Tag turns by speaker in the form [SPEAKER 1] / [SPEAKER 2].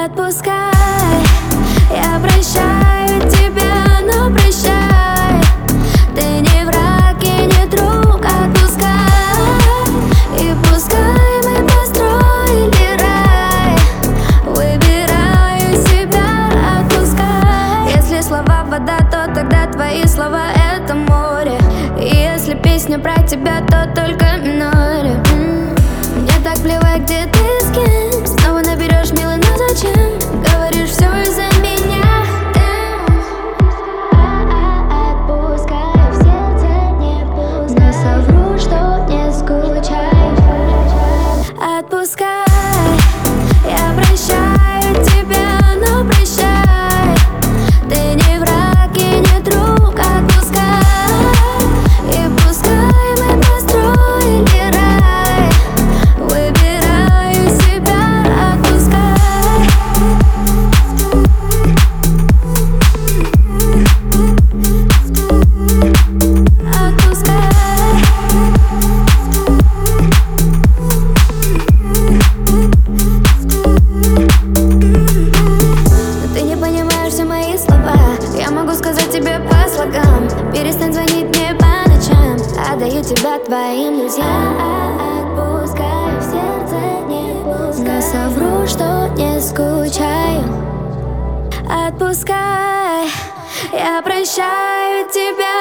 [SPEAKER 1] Отпускай, я прощаю тебя, но прощай. Ты не враг и не друг. Отпускай, и пускай мы построили рай. Выбираю себя, отпускай. Если слова вода, то тогда твои слова это море. И если песня про тебя, то только миноре. Мне так плевать, где ты с кем. Снова наберешь милый, но зачем? Говоришь, все из-за меня. Отпускай, в сердце не пусто. Но совру, что не скучай. Отпускай, я прощаю тебя, но прощай. Ты не враг и не друг. Отпускай, и пускай мы построили рай. Выбираю себя, отпускай. Отпускай. Но ты не понимаешь все мои слова. Я могу сказать тебе по слогам. Перестань звонить мне по ночам. Отдаю тебя твоим друзьям. Отпускай, в сердце не пускай. Но совру, что не скучаю. Отпускай, я прощаю тебя.